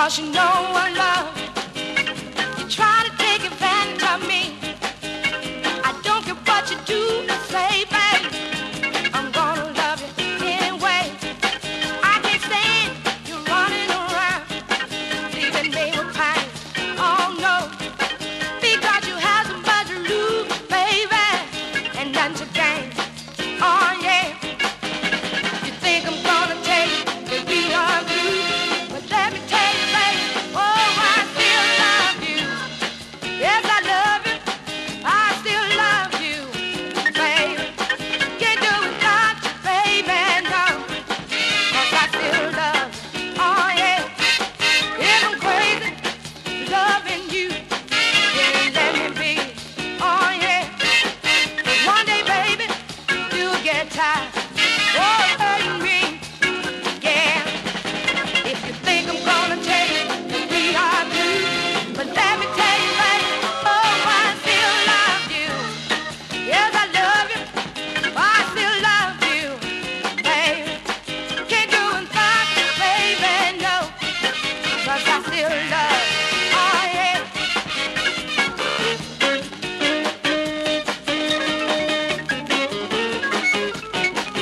'cause you know I love. You try to take advantage of me. I don't care what you do or say, babe. I'm gonna love you anyway. I can't stand you running around, leaving me with pain. Oh no, because you have so much to lose, baby, and nothing to gain. Oh yeah, you think I'm gonna take that we are through, but let me tell you, baby, oh I still love you. Yes, I love you. I still love you, baby. Can't do without you, baby, no. 'Cause I still love you. Oh yeah, if I'm crazy, loving you, then let me be. Oh yeah, 'cause one day, baby, you'll get tired. Oh, hurting me, yeah. If you think I'm gonna tell you that we are through, but let me tell you, baby, oh, I still love you. Yes, I love you. I still love you, baby. Can't do without you, baby, no. 'Cause I still love you.